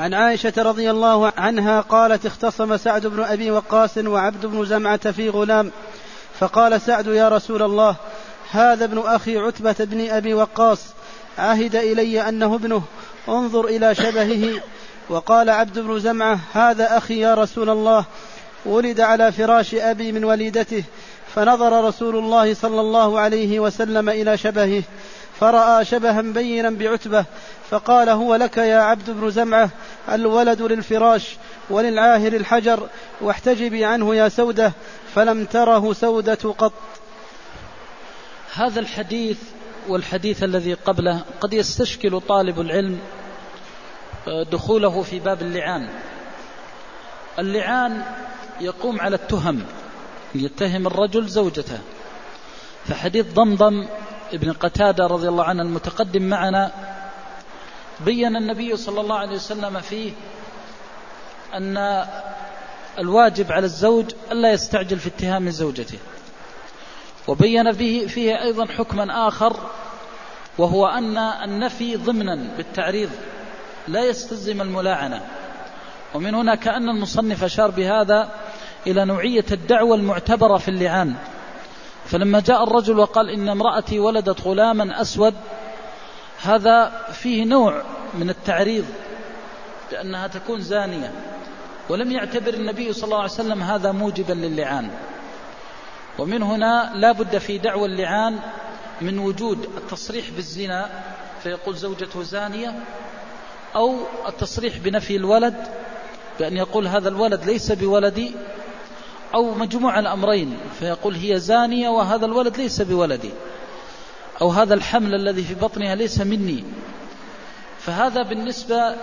عن عائشة رضي الله عنها قالت: اختصم سعد بن أبي وقاص وعبد بن زمعة في غلام، فقال سعد: يا رسول الله، هذا ابن أخي عتبة بن أبي وقاص، عهد إلي أنه ابنه، انظر إلى شبهه. وقال عبد بن زمعة: هذا أخي يا رسول الله، ولد على فراش أبي من وليدته. فنظر رسول الله صلى الله عليه وسلم إلى شبهه فرأى شبها بينا بعتبة، فقال: هو لك يا عبد بن زمعة، الولد للفراش وللعاهر الحجر، واحتجبي عنه يا سودة. فلم تره سودة قط. هذا الحديث والحديث الذي قبله قد يستشكل طالب العلم دخوله في باب اللعان. اللعان يقوم على التهم، يتهم الرجل زوجته. فحديث ضمضم ابن قتادة رضي الله عنه المتقدم معنا بيّن النبي صلى الله عليه وسلم فيه أن الواجب على الزوج ألا يستعجل في اتهام زوجته، وبيّن فيه أيضا حكما آخر، وهو أن النفي ضمنا بالتعريض لا يستلزم الملاعنة. ومن هنا كأن المصنف أشار بهذا إلى نوعية الدعوة المعتبرة في اللعان. فلما جاء الرجل وقال: إن امرأتي ولدت غلاما أسود، هذا فيه نوع من التعريض بأنها تكون زانية، ولم يعتبر النبي صلى الله عليه وسلم هذا موجبا للعان. ومن هنا لا بد في دعوى اللعان من وجود التصريح بالزنا فيقول زوجته زانية، أو التصريح بنفي الولد بأن يقول هذا الولد ليس بولدي، أو مجموع الأمرين فيقول هي زانية وهذا الولد ليس بولدي، أو هذا الحمل الذي في بطنها ليس مني. فهذا بالنسبة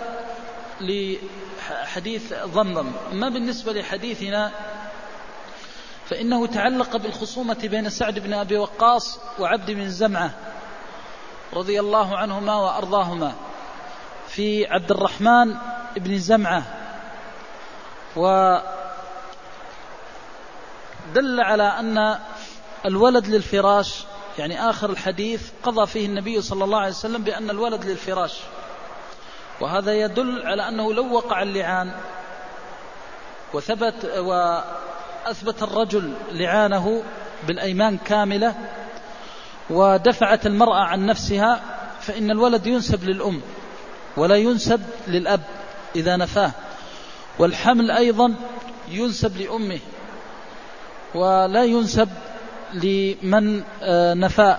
لحديث ضمضم. أما بالنسبة لحديثنا فإنه تعلق بالخصومة بين سعد بن أبي وقاص وعبد بن زمعة رضي الله عنهما وأرضاهما في عبد الرحمن بن زمعة، ودل على أن الولد للفراش، يعني آخر الحديث قضى فيه النبي صلى الله عليه وسلم بأن الولد للفراش، وهذا يدل على أنه لو وقع اللعان وأثبت الرجل لعانه بالأيمان كاملة ودفعت المرأة عن نفسها، فإن الولد ينسب للأم ولا ينسب للأب إذا نفاه، والحمل أيضا ينسب لأمه ولا ينسب لمن نفاه.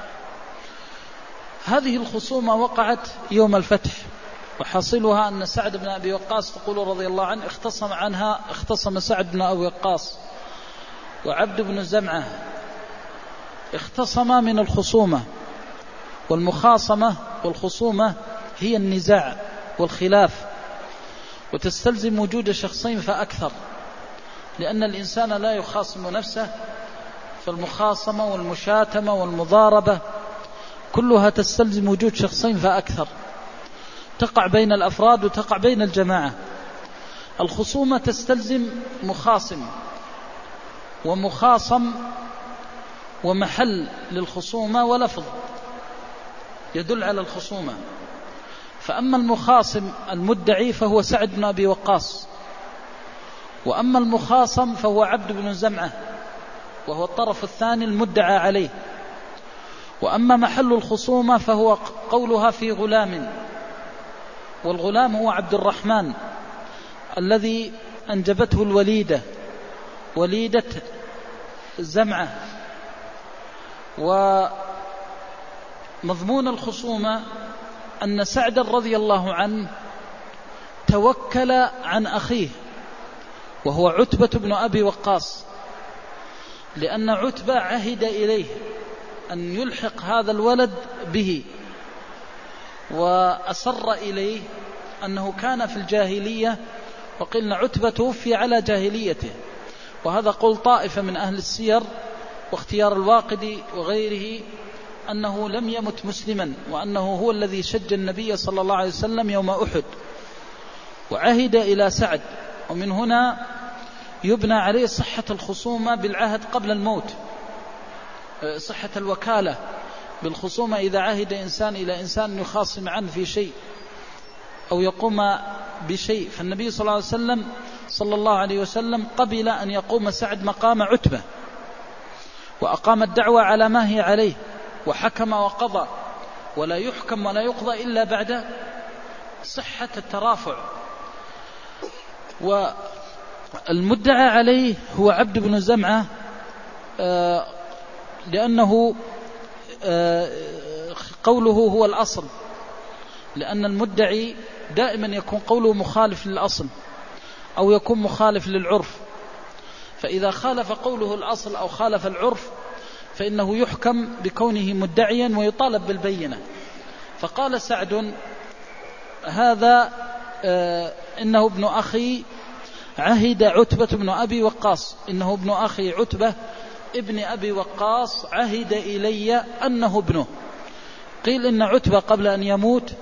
هذه الخصومة وقعت يوم الفتح، وحاصلها أن سعد بن أبي وقاص تقول رضي الله عنه اختصم سعد بن أبي وقاص وعبد بن زمعة، اختصما من الخصومة، والمخاصمة والخصومة هي النزاع والخلاف، وتستلزم وجود شخصين فأكثر، لأن الإنسان لا يخاصم نفسه، فالمخاصمة والمشاتمة والمضاربة كلها تستلزم وجود شخصين فأكثر، تقع بين الأفراد وتقع بين الجماعة. الخصومة تستلزم مخاصم ومخاصم ومحل للخصومة ولفظ يدل على الخصومة. فأما المخاصم المدعي فهو سعد بن أبي وقاص، وأما المخاصم فهو عبد بن زمعة وهو الطرف الثاني المدعى عليه. وأما محل الخصومة فهو قولها في غلام، والغلام هو عبد الرحمن الذي أنجبته الوليدة وليدة زمعة. ومضمون الخصومة أن سعد رضي الله عنه توكل عن أخيه وهو عتبة بن أبي وقاص، لأن عتبة عهد إليه أن يلحق هذا الولد به، وأصر إليه أنه كان في الجاهلية، وقلنا عتبة توفي على جاهليته، وهذا قول طائفة من أهل السير واختيار الواقدي وغيره أنه لم يمت مسلما، وأنه هو الذي شج النبي صلى الله عليه وسلم يوم أحد، وعهد إلى سعد. ومن هنا يبنى عليه صحة الخصومة بالعهد قبل الموت، صحة الوكالة بالخصومة إذا عهد إنسان إلى إنسان يخاصم عنه في شيء أو يقوم بشيء، فالنبي صلى الله عليه وسلم قبل أن يقوم سعد مقام عتبة، وأقام الدعوة على ما هي عليه، وحكم وقضى، ولا يحكم ولا يقضى إلا بعد صحة الترافع. والمدعى عليه هو عبد بن زمعة، لأنه قوله هو الأصل، لأن المدعي دائما يكون قوله مخالف للأصل أو يكون مخالف للعرف، فإذا خالف قوله الأصل أو خالف العرف فإنه يحكم بكونه مدعيا ويطالب بالبينة. فقال سعد هذا إنه ابن أخي عهد عتبة بن أبي وقاص، إنه ابن أخي عتبة ابن أبي وقاص عهد إلي أنه ابنه. قيل إن عتبة قبل أن يموت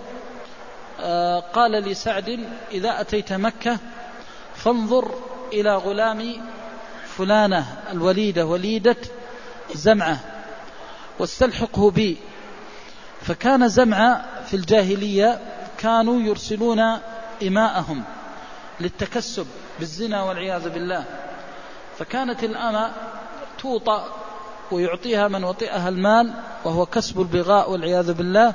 قال لسعد إذا أتيت مكة فانظر إلى غلام فلانة الوليدة وليدة زمعة واستلحقه بي. فكان زمعة في الجاهلية كانوا يرسلون إماءهم للتكسب بالزنا والعياذ بالله، فكانت الأمة توطأ ويعطيها من وطئها المال وهو كسب البغاء والعياذ بالله،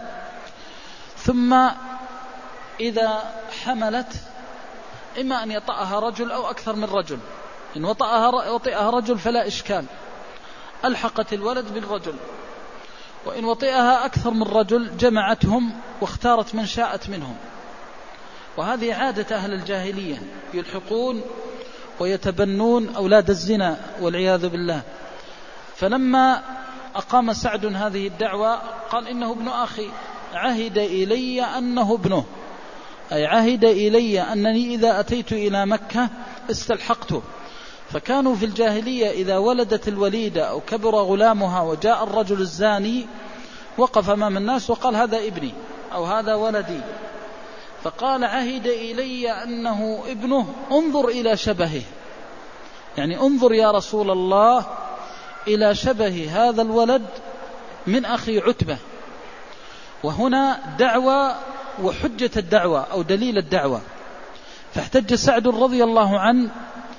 ثم إذا حملت إما أن يطأها رجل أو أكثر من رجل، إن وطئها رجل فلا إشكال، ألحقت الولد بالرجل، وإن وطئها أكثر من رجل جمعتهم واختارت من شاءت منهم. وهذه عادة أهل الجاهلية، يلحقون ويتبنون أولاد الزنا والعياذ بالله. فلما أقام سعد هذه الدعوة قال إنه ابن أخي عهد إلي أنه ابنه، أي عهد إلي أنني إذا أتيت إلى مكة استلحقته. فكانوا في الجاهلية إذا ولدت الوليدة أو كبر غلامها وجاء الرجل الزاني وقف أمام الناس وقال هذا ابني أو هذا ولدي، فقال عهد إلي أنه ابنه، انظر إلى شبهه، يعني انظر يا رسول الله إلى شبه هذا الولد من أخي عتبة. وهنا دعوة وحجة الدعوة أو دليل الدعوة. فاحتج سعد رضي الله عنه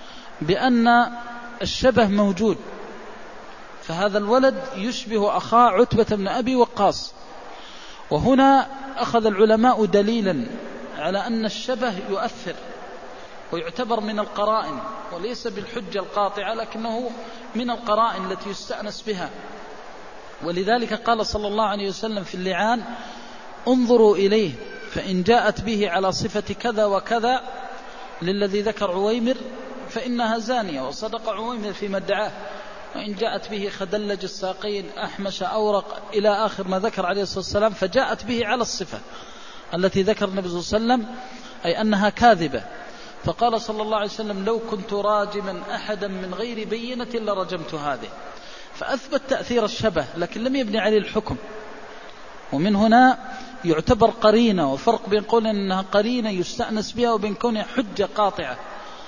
بأن الشبه موجود، فهذا الولد يشبه أخاه عتبة بن أبي وقاص. وهنا أخذ العلماء دليلا على أن الشبه يؤثر ويعتبر من القرائن، وليس بالحجة القاطعة لكنه من القرائن التي يستأنس بها. ولذلك قال صلى الله عليه وسلم في اللعان انظروا إليه فإن جاءت به على صفة كذا وكذا للذي ذكر عويمر فإنها زانية، وصدق عويمر فيما ادعاه، وإن جاءت به خدلج الساقين أحمش أورق إلى آخر ما ذكر عليه الصلاة والسلام، فجاءت به على الصفة التي ذكر النبي صلى الله عليه وسلم، أي أنها كاذبة. فقال صلى الله عليه وسلم لو كنت راجما أحدا من غير بينة لرجمت هذه. فأثبت تأثير الشبه لكن لم يبني عليه الحكم. ومن هنا يعتبر قرينة، وفرق بين قول أنها قرينة يستأنس بها وبين كونها حجة قاطعة.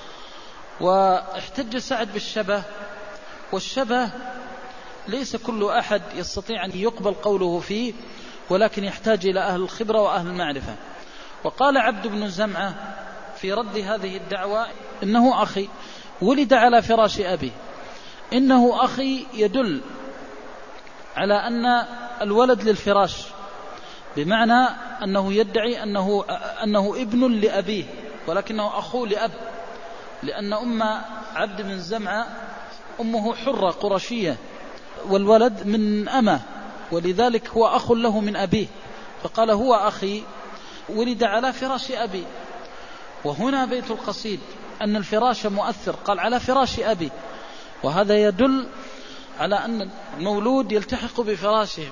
واحتج سعد بالشبه، والشبه ليس كل أحد يستطيع أن يقبل قوله فيه، ولكن يحتاج إلى أهل الخبرة وأهل المعرفة. وقال عبد بن زمعة في رد هذه الدعوة إنه أخي ولد على فراش أبي. إنه أخي يدل على أن الولد للفراش، بمعنى أنه يدعي أنه ابن لأبيه ولكنه أخوه لأب، لأن أم عبد بن زمعة أمه حرة قرشية والولد من أمه، ولذلك هو أخ له من أبيه، فقال هو أخي ولد على فراش أبي. وهنا بيت القصيد أن الفراش مؤثر، قال على فراش أبي، وهذا يدل على أن المولود يلتحق بفراشه.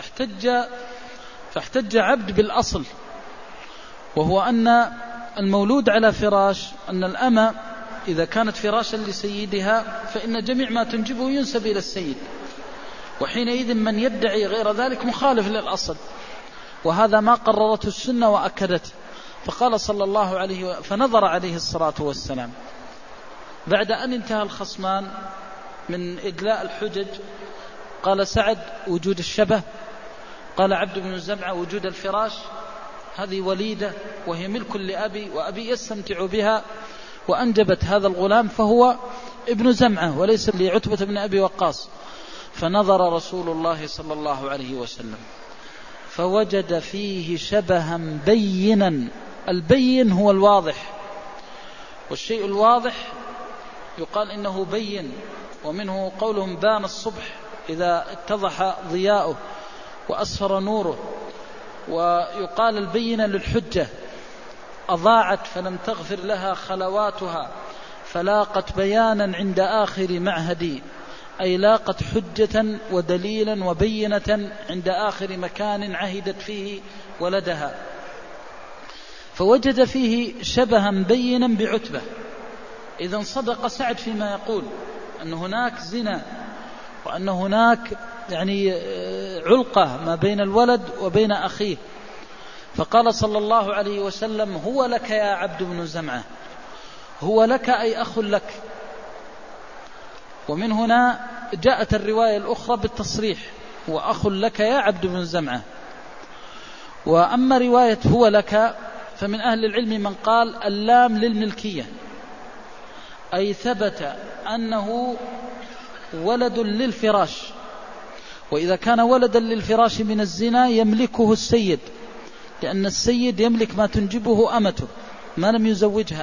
فاحتج عبد بالأصل، وهو أن المولود على فراش، أن الأمة إذا كانت فراشا لسيدها فإن جميع ما تنجبه ينسب إلى السيد، وحينئذ من يدعي غير ذلك مخالف للأصل، وهذا ما قررته السنة وأكدته. فقال صلى الله عليه وسلم فنظر عليه الصلاة والسلام بعد أن انتهى الخصمان من إدلاء الحجج، قال سعد وجود الشبه، قال عبد بن زمعة وجود الفراش، هذه وليدة وهي ملك لأبي وأبي يستمتع بها، وأنجبت هذا الغلام فهو ابن زمعة وليس لعتبة بن أبي وقاص. فنظر رسول الله صلى الله عليه وسلم فوجد فيه شبها بينا. البين هو الواضح، والشيء الواضح يقال إنه بين، ومنه قولهم بان الصبح إذا اتضح ضياؤه وأسفر نوره. ويقال البين للحجة، أضاعت فلم تغفر لها خلواتها فلاقت بيانا عند آخر معهدي، أي لاقت حجة ودليلا وبينة عند آخر مكان عهدت فيه ولدها. فوجد فيه شبها بينا بعتبة. إذن صدق سعد فيما يقول أن هناك زنا، وأن هناك يعني علقة ما بين الولد وبين أخيه. فقال صلى الله عليه وسلم هو لك يا عبد بن زمعة، هو لك أي أخ لك. ومن هنا جاءت الرواية الأخرى بالتصريح هو أخ لك يا عبد بن زمعة. وأما رواية هو لك فمن أهل العلم من قال اللام للملكية، أي ثبت أنه ولد للفراش، وإذا كان ولدا للفراش من الزنا يملكه السيد، لأن السيد يملك ما تنجبه أمته ما لم يزوجها.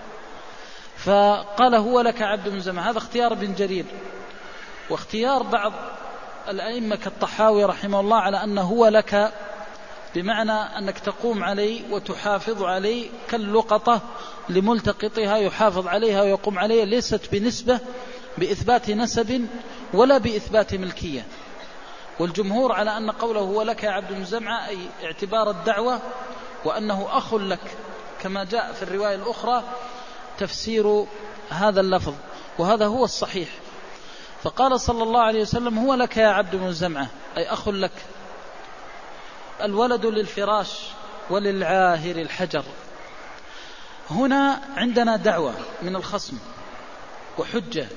فقال هو لك عبد بن زمعة. هذا اختيار ابن جرير، واختيار بعض الأئمة كالطحاوي رحمه الله على أنه هو لك بمعنى أنك تقوم عليه وتحافظ عليه كاللقطة لملتقطها يحافظ عليها ويقوم عليها، ليست بنسبة بإثبات نسب ولا بإثبات ملكية. والجمهور على أن قوله هو لك يا عبد بن زمعة أي اعتبار الدعوة وأنه أخ لك، كما جاء في الرواية الأخرى تفسير هذا اللفظ، وهذا هو الصحيح. فقال صلى الله عليه وسلم هو لك يا عبد بن زمعة أي أخ لك. الولد للفراش وللعاهر الحجر. هنا عندنا دعوة من الخصم وحجة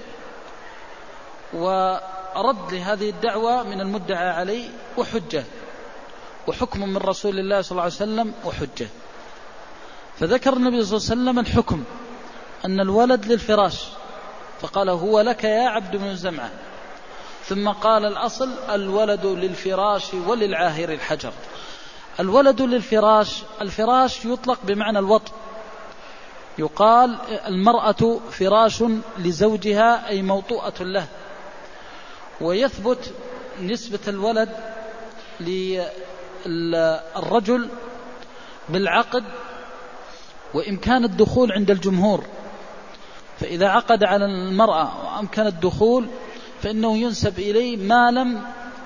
ورد لهذه الدعوة من المدعى عليه وحجة، وحكم من رسول الله صلى الله عليه وسلم وحجة. فذكر النبي صلى الله عليه وسلم الحكم أن الولد للفراش، فقال هو لك يا عبد بن زمعة، ثم قال الأصل الولد للفراش وللعاهر الحجر. الولد للفراش، الفراش يطلق بمعنى الوطء، يقال المرأة فراش لزوجها أي موطوءة له. ويثبت نسبة الولد للرجل بالعقد وإمكان الدخول عند الجمهور. فإذا عقد على المرأة وأمكن الدخول فإنه ينسب إليه ما لم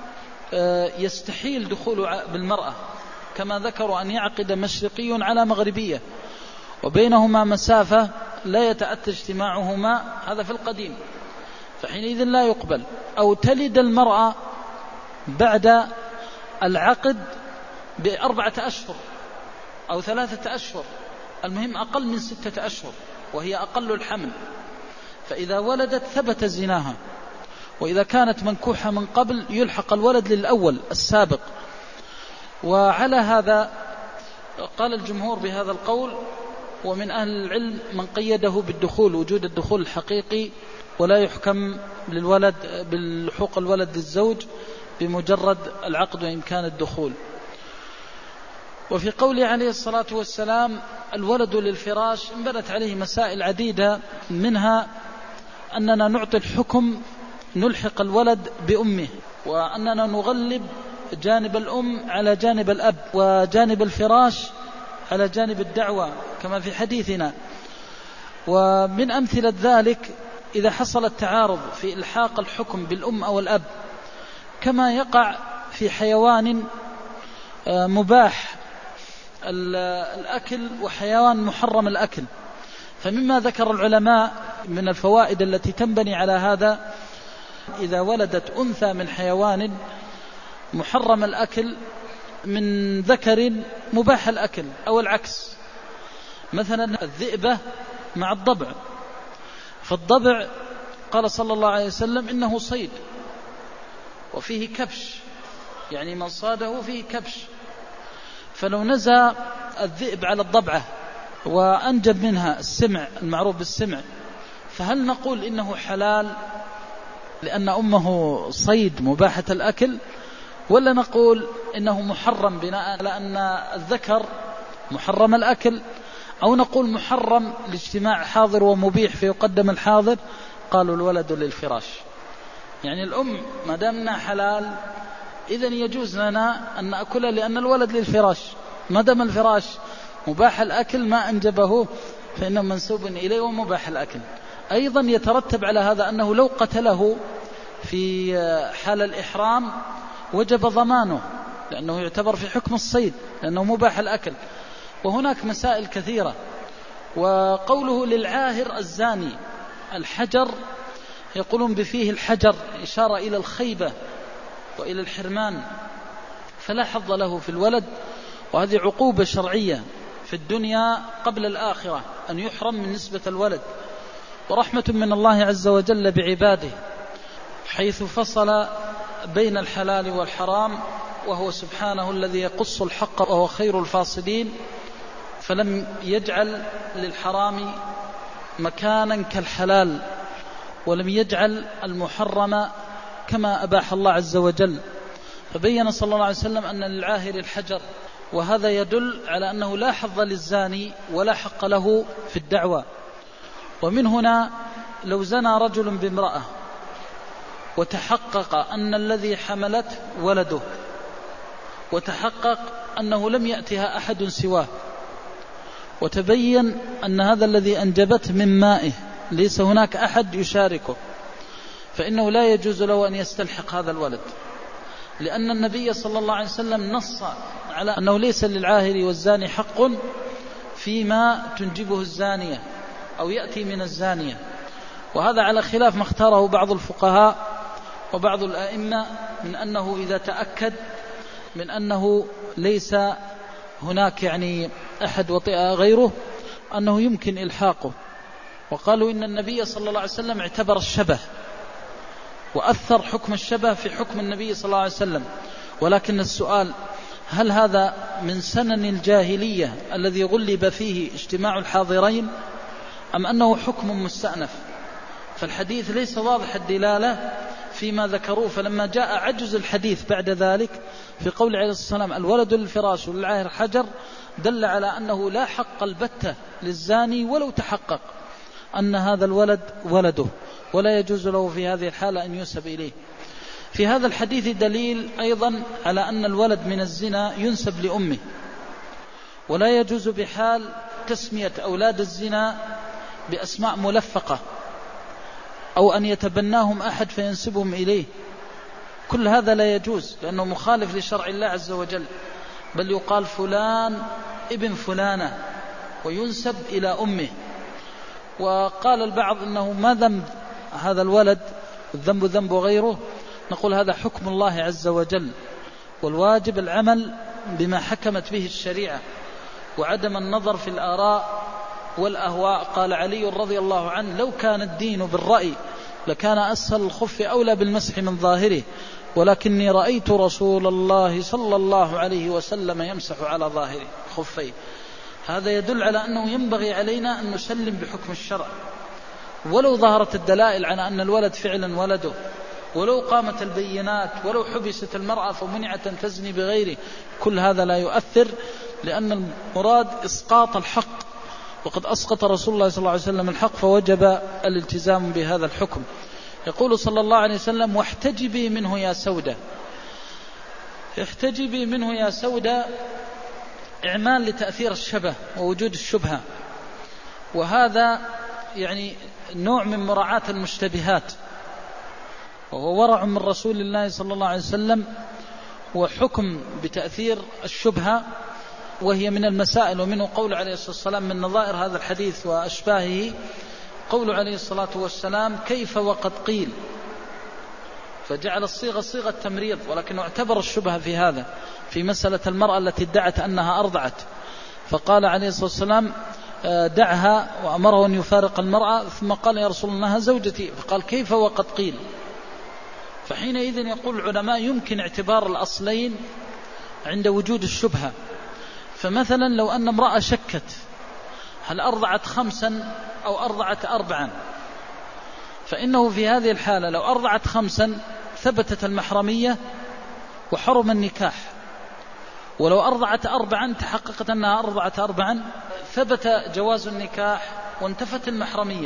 يستحيل دخول بالمرأة، كما ذكروا أن يعقد مشرقي على مغربية وبينهما مسافة لا يتأتى اجتماعهما، هذا في القديم، فحينئذ لا يقبل. أو تلد المرأة بعد العقد ب4 أشهر أو 3 أشهر، المهم أقل من 6 أشهر وهي أقل الحمل، فإذا ولدت ثبت زناها. وإذا كانت منكوحة من قبل يلحق الولد للأول السابق. وعلى هذا قال الجمهور بهذا القول، ومن أهل العلم من قيده بالدخول، وجود الدخول الحقيقي، ولا يحكم للولد بالحقوق الولد للزوج بمجرد العقد وإمكان الدخول. وفي قوله عليه الصلاة والسلام الولد للفراش انبنت عليه مسائل عديدة، منها أننا نعطي الحكم نلحق الولد بأمه، وأننا نغلب جانب الأم على جانب الأب، وجانب الفراش على جانب الدعوة كما في حديثنا. ومن أمثلة ذلك إذا حصل التعارض في إلحاق الحكم بالأم أو الأب، كما يقع في حيوان مباح الأكل وحيوان محرم الأكل. فمما ذكر العلماء من الفوائد التي تنبني على هذا، إذا ولدت أنثى من حيوان محرم الأكل من ذكر مباح الأكل أو العكس، مثلا الذئبة مع الضبع، فالضبع قال صلى الله عليه وسلم إنه صيد وفيه كبش، يعني من صاده فيه كبش، فلو نزى الذئب على الضبعة وأنجب منها السمع المعروف بالسمع، فهل نقول إنه حلال لأن أمه صيد مباحة الأكل، ولا نقول إنه محرم بناء على أن الذكر محرم الأكل، أو نقول محرم لاجتماع حاضر ومبيح فيقدم الحاضر؟ قالوا الولد للفراش، يعني الأم ما دامنا حلال إذن يجوز لنا أن نأكله لأن الولد للفراش، ما دام الفراش مباح الأكل ما أنجبه فإنه منسوب إليه ومباح الأكل. أيضا يترتب على هذا أنه لو قتله في حال الإحرام وجب ضمانه لأنه يعتبر في حكم الصيد لأنه مباح الأكل. وهناك مسائل كثيرة. وقوله للعاهر الزاني، الحجر يقولون بفيه الحجر إشارة إلى الخيبة وإلى الحرمان، فلا حظ له في الولد، وهذه عقوبة شرعية في الدنيا قبل الآخرة أن يحرم من نسبة الولد، ورحمة من الله عز وجل بعباده حيث فصل بين الحلال والحرام، وهو سبحانه الذي يقص الحق وهو خير الفاصلين، فلم يجعل للحرام مكانا كالحلال، ولم يجعل المحرم كما أباح الله عز وجل. فبين صلى الله عليه وسلم أن للعاهر الحجر، وهذا يدل على أنه لا حظ للزاني ولا حق له في الدعوة. ومن هنا لو زنى رجل بامرأة وتحقق أن الذي حملت ولده، وتحقق أنه لم يأتها أحد سواه، وتبين أن هذا الذي أنجبت من مائه ليس هناك أحد يشاركه، فإنه لا يجوز له أن يستلحق هذا الولد، لأن النبي صلى الله عليه وسلم نص على أنه ليس للعاهر والزاني حق فيما تنجبه الزانية أو يأتي من الزانية. وهذا على خلاف ما اختاره بعض الفقهاء وبعض الأئمة من أنه إذا تأكد من أنه ليس هناك يعني أحد وطئ غيره أنه يمكن إلحاقه. وقالوا إن النبي صلى الله عليه وسلم اعتبر الشبه وأثر حكم الشبه في حكم النبي صلى الله عليه وسلم. ولكن السؤال، هل هذا من سنن الجاهلية الذي غلب فيه اجتماع الحاضرين، أم أنه حكم مستأنف؟ فالحديث ليس واضح الدلالة فيما ذكروه. فلما جاء عجز الحديث بعد ذلك في قول عليه الصلاة والسلام الولد للفراش وللعاهر حجر، دل على أنه لا حق البتة للزاني ولو تحقق أن هذا الولد ولده، ولا يجوز له في هذه الحالة أن ينسب إليه. في هذا الحديث دليل أيضا على أن الولد من الزنا ينسب لأمه، ولا يجوز بحال تسمية أولاد الزنا بأسماء ملفقة أو أن يتبناهم أحد فينسبهم إليه، كل هذا لا يجوز لأنه مخالف لشرع الله عز وجل، بل يقال فلان ابن فلانة وينسب إلى أمه. وقال البعض إنه ما ذنب هذا الولد، الذنب ذنب غيره، نقول هذا حكم الله عز وجل، والواجب العمل بما حكمت به الشريعة وعدم النظر في الآراء والأهواء. قال علي رضي الله عنه لو كان الدين بالرأي لكان أسهل الخف أولى بالمسح من ظاهره، ولكني رأيت رسول الله صلى الله عليه وسلم يمسح على ظاهر خفيه. هذا يدل على أنه ينبغي علينا أن نسلم بحكم الشرع، ولو ظهرت الدلائل على أن الولد فعلا ولده، ولو قامت البينات، ولو حبست المرأة فمنعت أن تزني بغيره، كل هذا لا يؤثر، لأن المراد إسقاط الحق، وقد أسقط رسول الله صلى الله عليه وسلم الحق فوجب الالتزام بهذا الحكم. يقول صلى الله عليه وسلم واحتجبي منه يا سودة. احتجبي منه يا سودة إعمال لتأثير الشبه ووجود الشبهة، وهذا يعني نوع من مراعاة المشتبهات، وهو ورع من رسول الله صلى الله عليه وسلم، وحكم بتأثير الشبهة، وهي من المسائل. ومنه قول عليه الصلاة والسلام من نظائر هذا الحديث وأشباهه قول عليه الصلاة والسلام كيف وقد قيل، فجعل الصيغة صيغة تمريض، ولكنه اعتبر الشبهة في هذا في مسألة المرأة التي ادعت أنها أرضعت، فقال عليه الصلاة والسلام دعها، وأمره أن يفارق المرأة، ثم قال يا رسول الله زوجتي، فقال كيف وقد قيل. فحينئذ يقول العلماء يمكن اعتبار الأصلين عند وجود الشبهة، فمثلا لو أن امرأة شكت هل أرضعت 5 أو أرضعت 4، فإنه في هذه الحالة لو أرضعت 5 ثبتت المحرمية وحرم النكاح، ولو أرضعت 4 تحققت أنها أرضعت 4 ثبت جواز النكاح وانتفت المحرمية.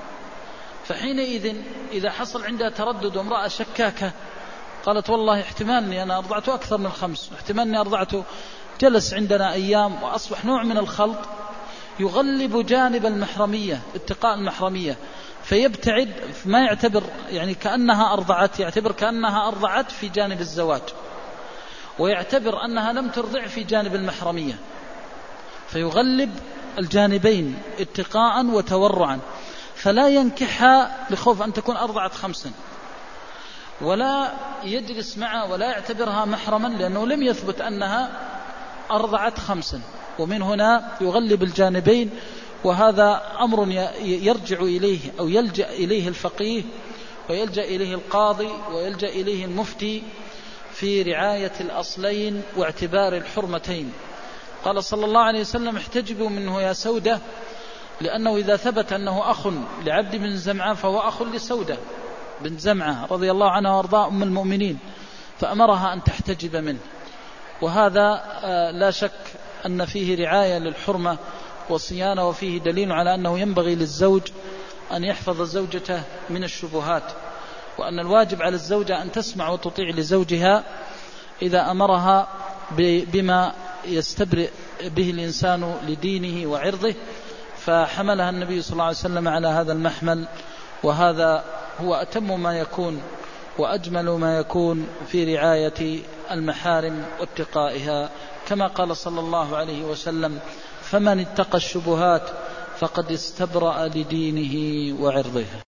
فحينئذ إذا حصل عندها تردد وامرأة شكاكة قالت والله احتمال أني أنا أرضعت أكثر من 5، احتمال أني أرضعته، جلس عندنا أيام وأصبح نوع من الخلط يغلب جانب المحرمية، اتقاء المحرمية، فيبتعد، ما يعتبر يعني كأنها أرضعت، يعتبر كأنها أرضعت في جانب الزواج، ويعتبر أنها لم ترضع في جانب المحرمية، فيغلب الجانبين اتقاء وتورعا، فلا ينكحها لخوف أن تكون أرضعت 5، ولا يجلس معها ولا يعتبرها محرما لأنه لم يثبت أنها أرضعت 5. ومن هنا يغلب الجانبين، وهذا أمر يرجع إليه أو يلجأ إليه الفقيه ويلجأ إليه القاضي ويلجأ إليه المفتي في رعاية الأصلين واعتبار الحرمتين. قال صلى الله عليه وسلم احتجبوا منه يا سودة، لأنه إذا ثبت أنه أخ لعبد بن زمعة فهو أخ لسودة بن زمعة رضي الله عنها وارضاها أم المؤمنين، فأمرها أن تحتجب منه. وهذا لا شك أن فيه رعاية للحرمة وصيانة، وفيه دليل على أنه ينبغي للزوج أن يحفظ زوجته من الشبهات، وأن الواجب على الزوجة أن تسمع وتطيع لزوجها إذا أمرها بما يستبرئ به الإنسان لدينه وعرضه، فحملها النبي صلى الله عليه وسلم على هذا المحمل. وهذا هو أتم ما يكون وأجمل ما يكون في رعاية المحارم واتقائها، كما قال صلى الله عليه وسلم فمن اتقى الشبهات فقد استبرأ لدينه وعرضه.